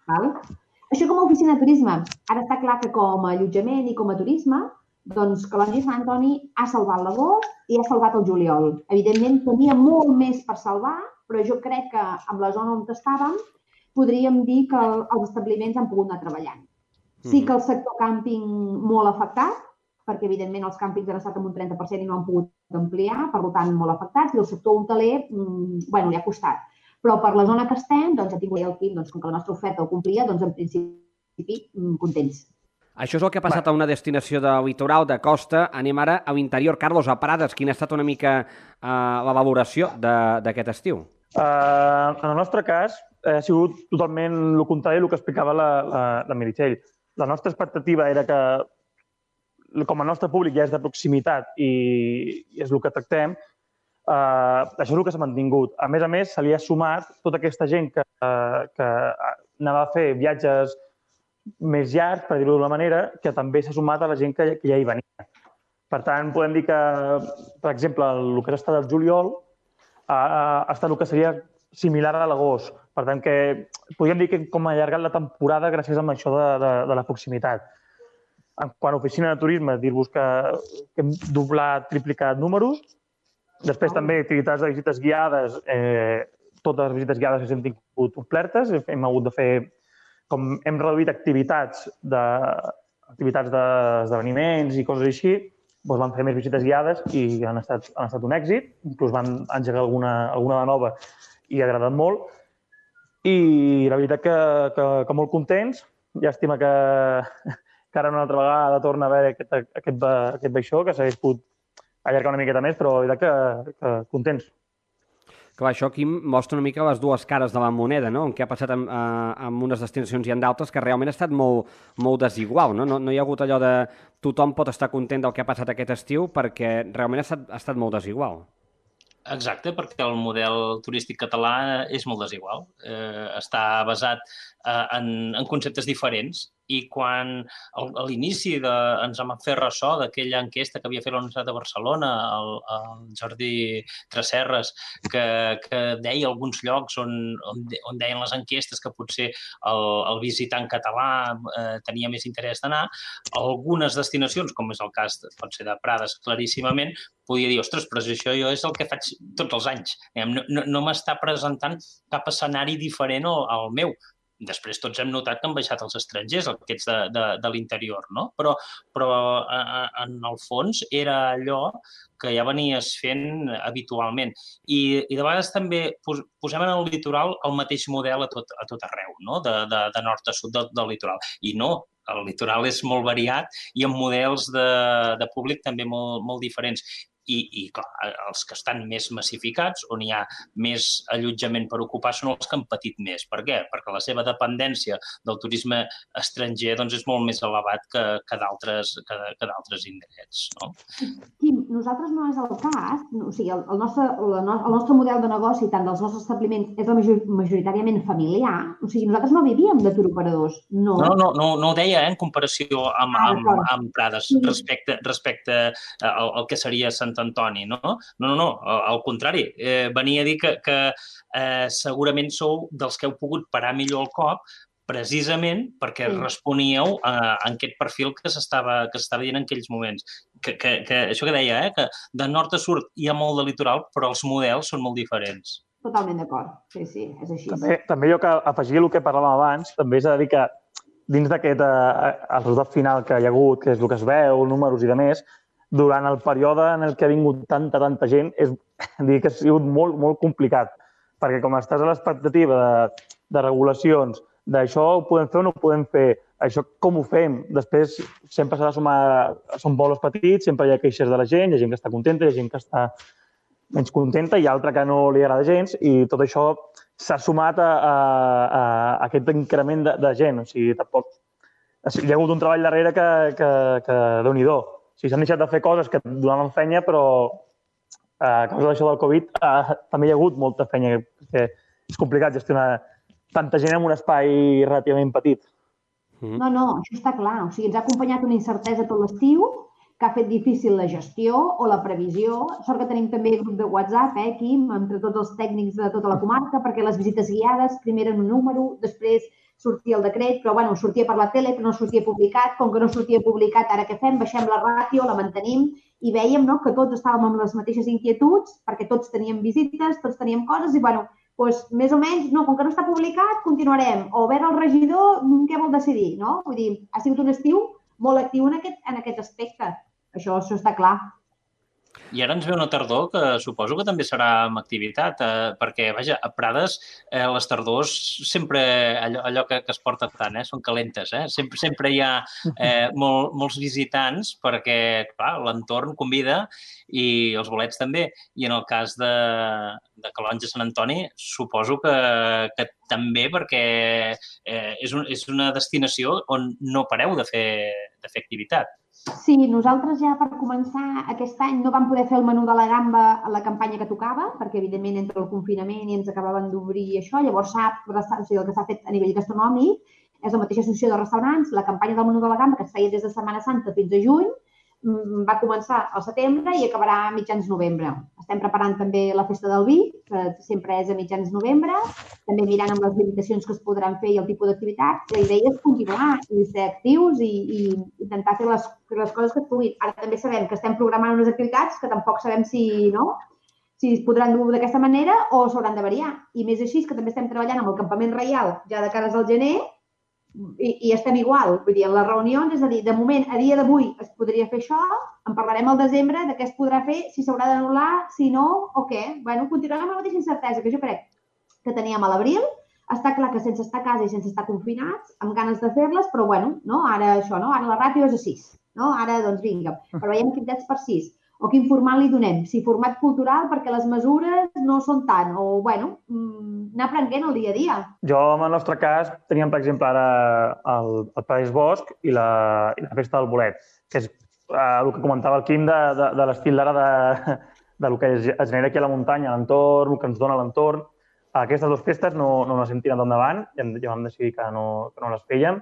Això com a oficina de turisme. Ara està clar que com a allotjament i com a turisme, doncs Calonge i Sant Antoni ha salvat l'agost i ha salvat el juliol. Evidentment, tenia molt més per salvar, però jo crec que amb la zona on estàvem podríem dir que els establiments han pogut anar treballant. Sí que el sector càmping molt afectat, perquè evidentment els càmpings han estat amb un 30% i no han pogut ampliar, per tant molt afectats, i el sector hoteler, li ha costat. Però per la zona que estem, doncs ha tingut el Quim, com que la nostra oferta ho complia, doncs en principi contents. Això és el que ha passat a una destinació de litoral, de costa. Anem ara a l'interior. Carlos, a Prades, quina ha estat una mica la valoració d'aquest estiu? En el nostre cas, ha sigut totalment el contrari del que explicava la Meritxell. La nostra expectativa era que, com el nostre públic ja és de proximitat i és el que tractem, això és el que s'ha mantingut. A més, se li ha sumat tota aquesta gent que anava a fer viatges més llargs, per dir-ho d'una manera, que també s'ha sumat a la gent que ja hi venia. Per tant, podem dir que, per exemple, el que ha estat el juliol ha estat el que seria similar a l'agost. Per tant, que podríem dir que com ha allargat la temporada gràcies a això de la proximitat. Quan a oficina de turisme, dir-vos que hem doblat, triplicat números. Després també activitats de visites guiades, totes les visites guiades les hem tingut complertes, hem hagut de fer, com hem reduït activitats d'esdeveniments i coses així, doncs vam fer més visites guiades i han estat un èxit. Inclús van engegar alguna de nova i ha agradat molt. I la veritat que molt contents. Llàstima que ara una altra vegada torna a haver aquest baixó, que s'hagués pogut allargar una miqueta més, però la veritat que contents. Clar, això aquí mostra una mica les dues cares de la moneda, no? Què ha passat amb unes destinacions i en d'altres, que realment ha estat molt desigual, no? No hi ha hagut allò de tothom pot estar content del que ha passat aquest estiu perquè realment ha estat molt desigual. Exacte, perquè el model turístic català és molt desigual. Està basat en conceptes diferents i quan a l'inici ens vam fer ressò d'aquella enquesta que havia fet la Universitat de Barcelona, el Jordi Tresserres, que deia alguns llocs on deien les enquestes que potser el visitant català tenia més interès d'anar, algunes destinacions, com és el cas, pot ser de Prades claríssimament, podia dir, ostres, però això jo és el que faig tots els anys. No m'està presentant cap escenari diferent al meu. Després tots hem notat que han baixat els estrangers, aquests de l'interior, no? Però en el fons era allò que ja venies fent habitualment. I de vegades també posem en el litoral el mateix model a tot arreu, no? De nord a sud del litoral. I no, el litoral és molt variat i amb models de públic també molt diferents. i clar, els que estan més massificats, on hi ha més allotjament per ocupar, són els que han patit més. Per què? Perquè la seva dependència del turisme estranger doncs, és molt més elevat que d'altres indrets. No? Quim, nosaltres no és el cas, o sigui, el nostre model de negoci, tant dels nostres establiments, és majoritàriament familiar, o sigui, nosaltres no vivíem de turoperadors, no. No ho deia, en comparació amb Prades, respecte al que seria Sant Antoni, no? No, al contrari, venia a dir que segurament sou dels que heu pogut parar millor el cop, precisament perquè responíeu a aquest perfil que s'estava dient en aquells moments. Això que deia, que de nord a sud hi ha molt de litoral, però els models són molt diferents. Totalment d'acord, sí, és així. També jo que afegia el que parlàvem abans, també és a dir que dins d'aquest el resultat final que hi ha hagut, que és el que es veu, números i demés, durant el període en el que ha vingut tanta gent, és dir que ha sigut molt, molt complicat, perquè com estàs a l'expectativa de regulacions, d'això ho podem fer o no ho podem fer, això com ho fem? Després sempre s'ha de sumar, són bolos petits, sempre hi ha queixes de la gent, hi ha gent que està contenta, hi ha gent que està menys contenta, hi ha altra que no li agrada gens, i tot això s'ha sumat a aquest increment de gent. O sigui, tampoc... Hi ha hagut un treball darrere que Déu-n'hi-do. O sigui, s'han deixat de fer coses que donaven fenya, però a causa d'això del Covid també hi ha hagut molta fenya, perquè és complicat gestionar tanta gent en un espai relativament petit. No, això està clar. O sigui, ens ha acompanyat una incertesa tot l'estiu, que ha fet difícil la gestió o la previsió. Sort que tenim també grup de WhatsApp, Quim, entre tots els tècnics de tota la comarca, perquè les visites guiades, primer eren un número, després sortia el decret, però bueno, sortia per la tele, però no sortia publicat. Com que no sortia publicat, ara què fem? Baixem la ràtio, la mantenim i vèiem que tots estàvem amb les mateixes inquietuds, perquè tots teníem visites, tots teníem coses i, bueno, doncs, més o menys, no, com que no està publicat, continuarem. O veure el regidor, què vol decidir, no? Vull dir, ha sigut un estiu molt actiu en aquest aspecte. Això està clar. I ara ens ve una tardor que suposo que també serà amb activitat, perquè, vaja, a Prades les tardors sempre, allò que es porta tant, són calentes. Sempre hi ha molts visitants perquè, clar, l'entorn convida i els bolets també. I en el cas de Calonge Sant Antoni suposo que també perquè és una destinació on no pareu de fer activitat. Sí, nosaltres ja per començar aquest any no vam poder fer el menú de la gamba a la campanya que tocava, perquè evidentment entre el confinament i ens acabaven d'obrir això, llavors el que s'ha fet a nivell gastronòmic és la mateixa associació de restaurants, la campanya del menú de la gamba que es feia des de Setmana Santa fins a juny, va començar al setembre i acabarà a mitjans novembre. Estem preparant també la festa del vi, que sempre és a mitjans novembre, també mirant amb les limitacions que es podran fer i el tipus d'activitats. La idea és continuar i ser actius i intentar fer les coses que es puguin. Ara també sabem que estem programant unes activitats que tampoc sabem si es podran dur d'aquesta manera o s'hauran de variar. I més així que també estem treballant amb el campament reial ja de cares al gener, i estem igual, vull dir, en les reunions, és a dir, de moment, a dia d'avui es podria fer això, en parlarem al desembre de què es podrà fer, si s'haurà d'anul·lar, si no, o què. Bueno, continuarem amb la mateixa incertesa que jo crec que teníem a l'abril. Està clar que sense estar a casa i sense estar confinats, amb ganes de fer-les, però bueno, ara això, ara la ràtio és a 6, ara doncs vinga, però veiem activitats per 6. O quin format li donem? Si format cultural, perquè les mesures no són tant, o, bueno, anar aprenent el dia a dia. Jo, en el nostre cas, teníem, per exemple, ara el París Bosc i la festa del bolet, que és el que comentava el Quim de l'estil d'ara del que es genera aquí a la muntanya, l'entorn, el que ens dona l'entorn. Aquestes dues festes no les hem tirat endavant, ja vam decidir que no les fèiem.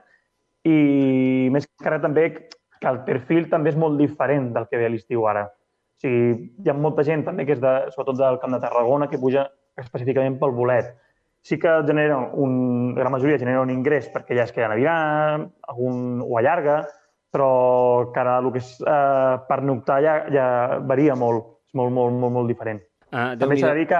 I més que res també que el perfil també és molt diferent del que ve a l'estiu ara. O sigui, hi ha molta gent també que és sobretot del Camp de Tarragona que puja específicament pel bolet. Sí que la gran majoria genera un ingrés perquè ja es queden a dinar, algun ho allarga, però que ara el que és pernoctar ja varia molt, és molt diferent. També s'ha de dir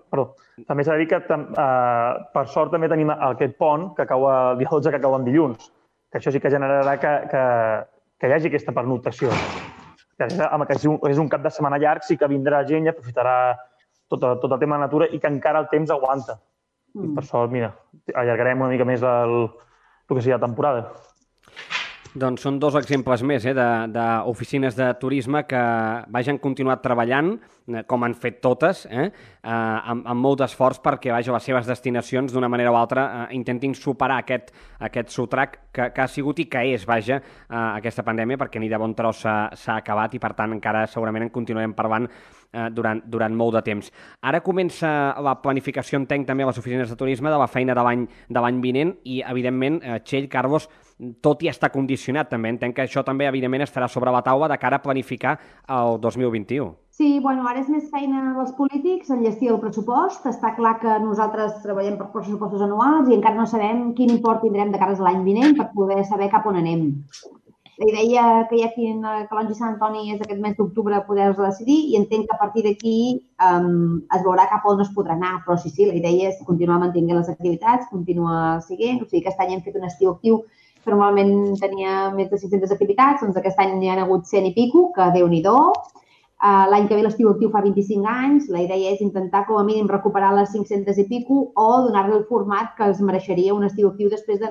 que per sort també tenim aquest pont que cau el dia 12 que cau en dilluns, que això sí que generarà que hi hagi aquesta pernoctació. Que és un cap de setmana llarg, sí que vindrà gent i aprofitarà tot el tema de natura i que encara el temps aguanta. I per sort, mira, allargarem una mica més el que sigui la temporada. Doncs són dos exemples més d'oficines de turisme que han continuat treballant, com han fet totes, amb molt d'esforç perquè les seves destinacions d'una manera o altra intentin superar aquest sotrac que ha sigut i que és, aquesta pandèmia, perquè ni de bon tros s'ha acabat i per tant encara segurament en continuarem parlant durant molt de temps. Ara comença la planificació, entenc també a les oficines de turisme, de la feina de l'any vinent i evidentment, Txell, Carlos, tot i està condicionat també. Entenc que això també, evidentment, estarà sobre la taula de cara a planificar el 2021. Sí, bueno, ara és més feina dels polítics enllestir el pressupost. Està clar que nosaltres treballem per pressupostos anuals i encara no sabem quin import tindrem de cara a l'any vinent per poder saber cap on anem. La idea que hi ha aquí a Calonge i Sant Antoni és aquest mes d'octubre poder-los decidir i entenc que a partir d'aquí es veurà cap on es podrà anar. Però sí, la idea és continuar mantenint les activitats, continuar seguint. O sigui, aquest any hem fet un estiu actiu que normalment tenia més de 600 activitats, doncs aquest any n'hi ha hagut 100 i pico, que Déu-n'hi-do. L'any que ve l'estiu actiu fa 25 anys, la idea és intentar com a mínim recuperar les 500 i pico o donar-li el format que es mereixeria un estiu actiu després de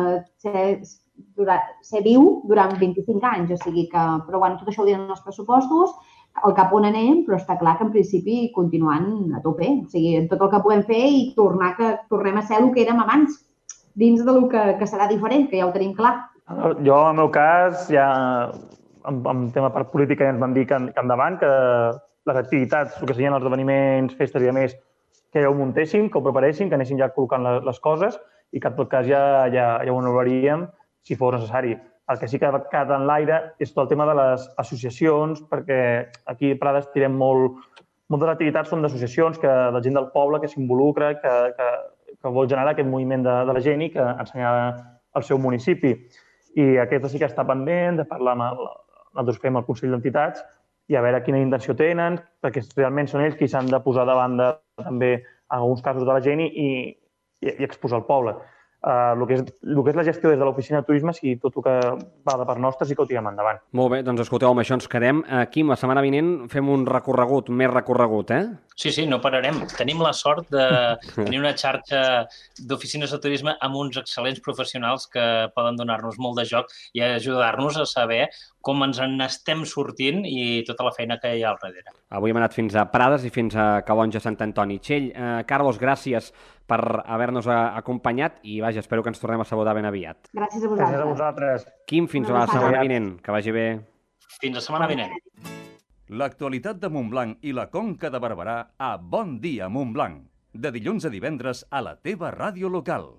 ser viu durant 25 anys. O sigui que, però bueno, tot això ho diran els pressupostos, el cap on anem, però està clar que en principi continuant a tope. O sigui, tot el que podem fer i tornem a ser el que érem abans, dins del que serà diferent, que ja ho tenim clar. Jo, en el meu cas, ja en tema per política ja ens van dir que endavant, que les activitats, el que serien els esdeveniments, festes i demés, que ja ho muntéssim, que ho preparéssim, que anessin ja col·locant les coses i que en tot cas ja ho anul·laríem si fos necessari. El que sí que ha quedat en l'aire és tot el tema de les associacions, perquè aquí a Prades tirem moltes activitats són d'associacions, de gent del poble que s'involucra, que vol generar aquest moviment de la gent i que ensenyar al seu municipi. I aquesta sí que està pendent de parlar amb nosaltres fem el Consell d'Entitats i a veure quina intenció tenen, perquè realment són ells qui s'han de posar davant també en alguns casos de la gent i exposar el poble. El que és la gestió des de l'oficina de turisme, si tot el que va de part nostra sí que ho tirem endavant. Molt bé, doncs escolteu, amb això ens quedem. Quim, la setmana vinent fem un recorregut, més recorregut, Sí, no pararem. Tenim la sort de tenir una xarxa d'oficines de turisme amb uns excel·lents professionals que poden donar-nos molt de joc i ajudar-nos a saber com ens n'estem sortint i tota la feina que hi ha al darrere. Avui hem anat fins a Prades i fins a Calonge Sant Antoni. Txell, Carlos, gràcies per haver-nos acompanyat i espero que ens tornem a saludar ben aviat. Gràcies a vosaltres. Gràcies a vosaltres. Quim, fins a la setmana vinent. Que vagi bé. Fins la setmana vinent. L'actualitat de Montblanc i la Conca de Barberà a Bon Dia Montblanc. De dilluns a divendres a la teva ràdio local.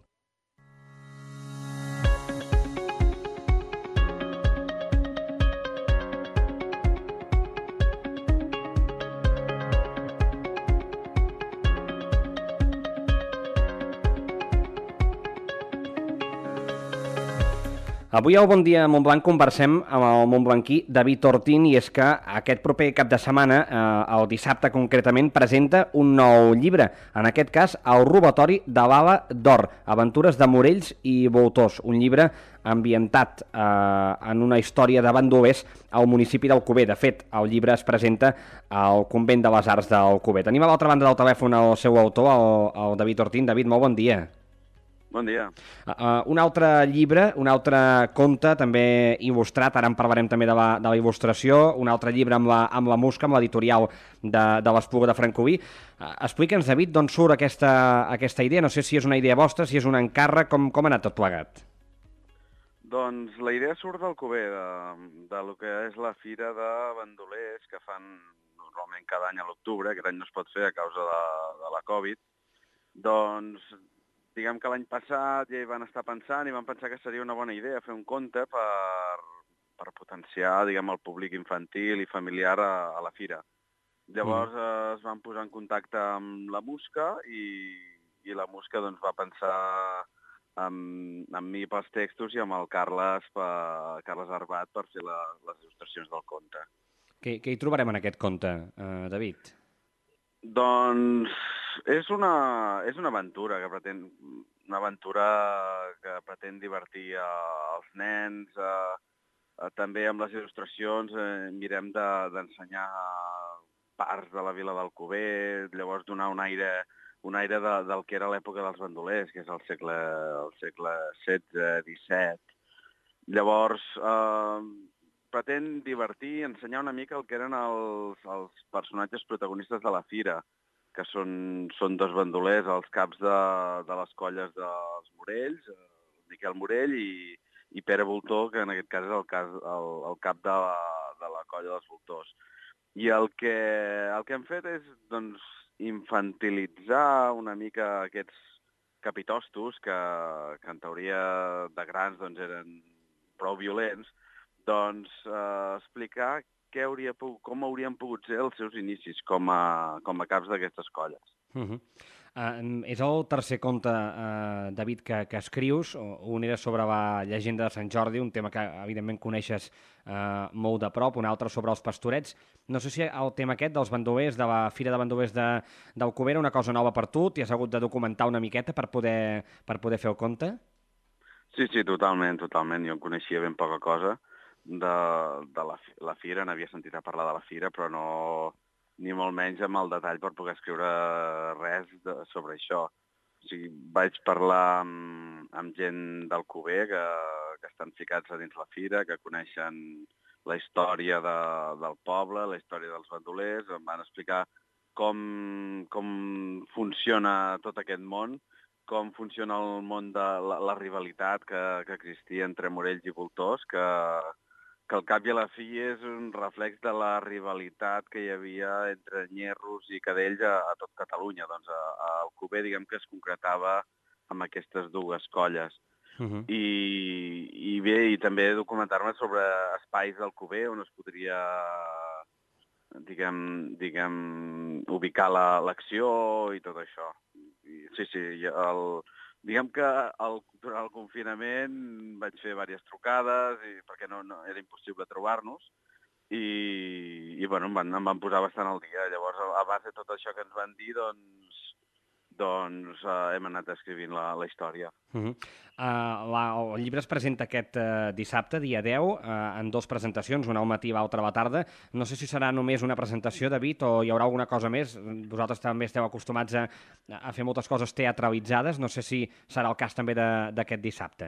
Avui al Bon Dia Montblanc conversem amb el montblanquí David Ortín i és que aquest proper cap de setmana, el dissabte concretament, presenta un nou llibre, en aquest cas El robatori de l'Ala d'Or, aventures de Morells i Voltors, un llibre ambientat en una història de bandolers al municipi d'Alcover. De fet, el llibre es presenta al Convent de les Arts d'Alcover. Tenim a l'altra banda del telèfon el seu autor, el David Ortín. David, molt bon dia. Bon dia. Un altre llibre, un altre conte, també il·lustrat, ara en parlarem també de la il·lustració, un altre llibre amb la Musca, amb l'editorial de l'Espluga de Francoví. Explica'ns, David, d'on surt aquesta idea, no sé si és una idea vostra, si és un encàrrec, com ha anat tot plegat? Doncs la idea surt d'Alcover, de lo que és la fira de bandolers que fan normalment cada any a l'octubre, aquest any no es pot fer a causa de la Covid. Doncs diguem que l'any passat ja hi van estar pensant i van pensar que seria una bona idea fer un conte per potenciar, diguem, el públic infantil i familiar a la fira. Llavors es van posar en contacte amb la Musca i la Musca doncs, va pensar amb mi pels textos i amb el Carles Arbat per fer les il·lustracions del conte. Què hi trobarem en aquest conte, David? Doncs és una aventura que pretén divertir els nens. També amb les il·lustracions mirem d'ensenyar parts de la vila d'Alcover, llavors donar un aire del que era l'època dels bandolers, que és el segle XVI-XVII. Llavors, pretén divertir, ensenyar una mica el que eren els personatges protagonistes de la fira, que són dos bandolers, els caps de les colles dels Morells, Miquel Morell i Pere Voltor, que en aquest cas és el cap de la colla dels Voltors. I el que hem fet és, doncs, infantilitzar una mica aquests capitostos que en teoria de grans doncs, eren prou violents, doncs explicar com haurien pogut ser els seus inicis com a caps d'aquestes colles. És el tercer conte, David, que escrius. Un era sobre la llegenda de Sant Jordi, un tema que evidentment coneixes molt de prop, un altre sobre els pastorets. No sé si el tema aquest dels bandolers, de la Fira de Bandolers d'Alcover, era una cosa nova per tu, t'hi has hagut de documentar una miqueta per poder fer el conte? Sí, totalment. Jo en coneixia ben poca cosa de la Fira, n'havia sentit a parlar de la Fira, però no ni molt menys amb el detall per poder escriure res sobre això. O sigui, vaig parlar amb gent d'Alcover que estan ficats a dins la Fira, que coneixen la història del poble, la història dels bandolers, em van explicar com funciona tot aquest món, com funciona el món de la rivalitat que existia entre Morells i Voltors, que al cap i a la fi és un reflex de la rivalitat que hi havia entre nyerros i cadells a tot Catalunya. Doncs a Alcover, diguem que es concretava amb aquestes dues colles. I bé, i també documentar-me sobre espais d'Alcover on es podria, diguem, ubicar l'acció i tot això. Diguem que durant el confinament vaig fer diverses trucades perquè no era impossible trobar-nos i bueno, em van posar bastant al dia. Llavors, a base de tot això que ens van dir, doncs hem anat escrivint la història. El llibre es presenta aquest dissabte, dia 10, en 2 presentacions, una al matí i l'altra a la tarda. No sé si serà només una presentació, David, o hi haurà alguna cosa més. Vosaltres també esteu acostumats a fer moltes coses teatralitzades. No sé si serà el cas també d'aquest dissabte.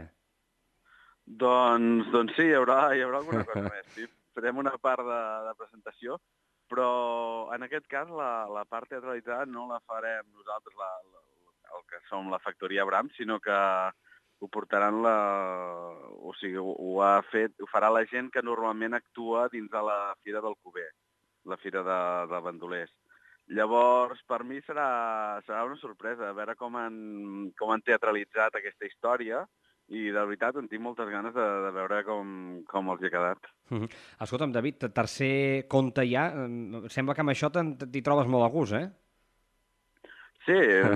Doncs sí, hi haurà alguna cosa més. Sí. Farem una part de presentació, però en aquest cas la part teatralitzada no la farem nosaltres, el que som la Factoria Abram, sinó que ho portaran ho farà la gent que normalment actua dins de la Fira d'Alcover, la Fira de Bandolers. Llavors, per mi serà una sorpresa veure com han teatralitzat aquesta història i, de veritat, en tinc moltes ganes de veure com els hi ha quedat. Escolta'm, David, tercer conte ja. Sembla que amb això t'hi trobes molt a gust, eh? Sí,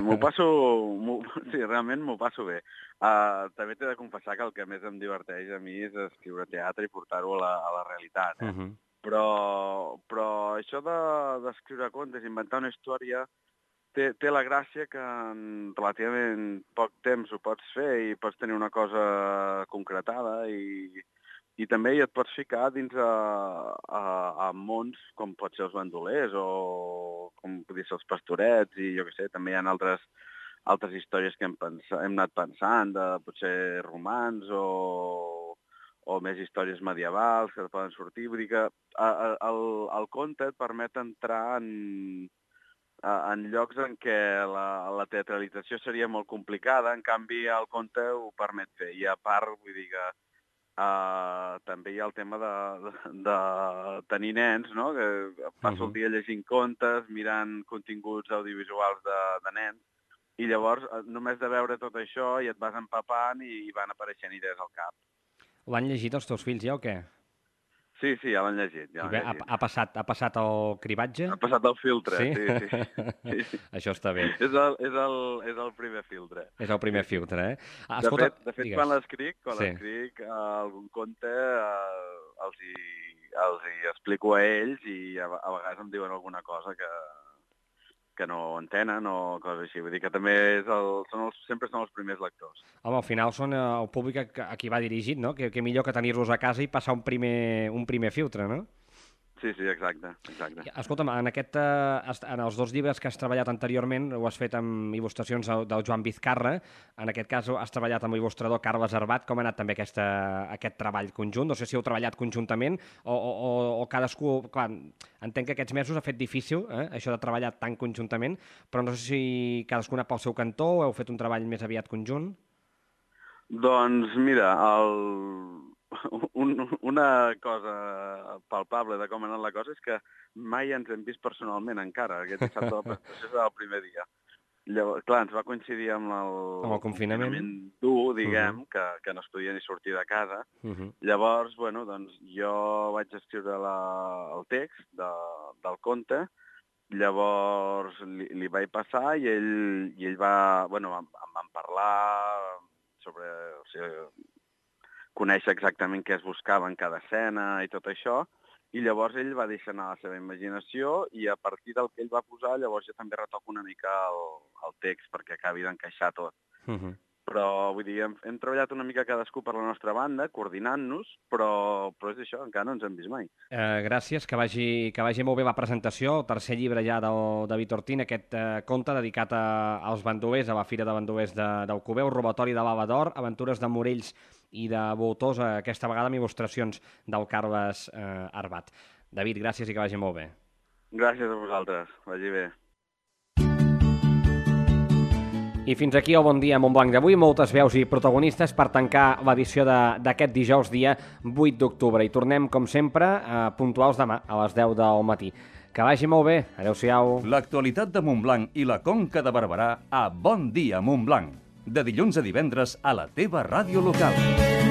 realment m'ho passo bé. També t'he de confessar que el que més em diverteix a mi és escriure teatre i portar-ho a la realitat. Però això d'escriure contes, inventar una història, té la gràcia que en relativament poc temps ho pots fer i pots tenir una cosa concretada i també et pots ficar dins a mons com pot ser els bandolers o com podria ser els pastorets i jo què sé, també hi ha altres històries que hem anat pensant, de potser romans o més històries medievals que poden sortir. Vull dir que el conte et permet entrar en llocs en què la teatralització seria molt complicada, en canvi el conte ho permet fer. I a part, vull dir que també hi ha el tema de tenir nens, no? Que passo el dia llegint contes, mirant continguts audiovisuals de nens, i llavors només de veure tot això i et vas empapant i van apareixent idees al cap. L'han llegit els teus fills ja o què? Sí, ja l'han llegit. Ha passat el cribatge? Ha passat el filtre, sí. Això està bé. És el primer filtre. És el primer filtre, eh? Escolta, de fet, quan l'escric algun conte els hi explico a ells i a vegades em diuen alguna cosa que no entenen o coses així. Vull dir que també sempre són els primers lectors. Home, al final són el públic a qui va dirigit, no? Que millor que tenir-los a casa i passar un primer filtre, no? Sí, exacte. Escolta'm, en els 2 llibres que has treballat anteriorment, ho has fet amb il·lustracions del Joan Vizcarra, en aquest cas has treballat amb l'il·lustrador Carles Arbat. Com ha anat també aquest treball conjunt? No sé si heu treballat conjuntament o cadascú... Clar, entenc que aquests mesos ha fet difícil, això de treballar tan conjuntament, però no sé si cadascú ha anat pel seu cantó o heu fet un treball més aviat conjunt? Doncs mira, una cosa palpable de com ha anat la cosa és que mai ens hem vist personalment encara. Aquest dissabte de la presentació serà el primer dia. Llavors, clar, ens va coincidir amb el confinament dur, diguem, que no es podia ni sortir de casa. Llavors, bueno, doncs jo vaig escriure el text del conte, llavors li vaig passar i ell va, bueno, em van parlar sobre... O sigui, conèixer exactament què es buscava en cada escena i tot això, i llavors ell va deixar anar la seva imaginació i a partir del que ell va posar, llavors jo també retoco una mica el text perquè acabi d'encaixar tot. Però, vull dir, hem treballat una mica cadascú per la nostra banda, coordinant-nos, però és això, encara no ens hem vist mai. Gràcies, que vagi molt bé la presentació, el tercer llibre ja del David Ortín, aquest conte dedicat als bandolers, a la Fira de Bandolers d'Alcover, el robatori de l'Ala d'Or, aventures de Morells i de Voltors, aquesta vegada amb il·lustracions del Carles Arbat. David, gràcies i que vagi molt bé. Gràcies a vosaltres, vagi bé. I fins aquí el Bon Dia Montblanc d'avui. Moltes veus i protagonistes per tancar l'edició d'aquest dijous, dia 8 d'octubre. I tornem, com sempre, puntuals demà a les 10 del matí. Que vagi molt bé. Adéu-siau. L'actualitat de Montblanc i la Conca de Barberà a Bon Dia Montblanc. De dilluns a divendres a la teva ràdio local.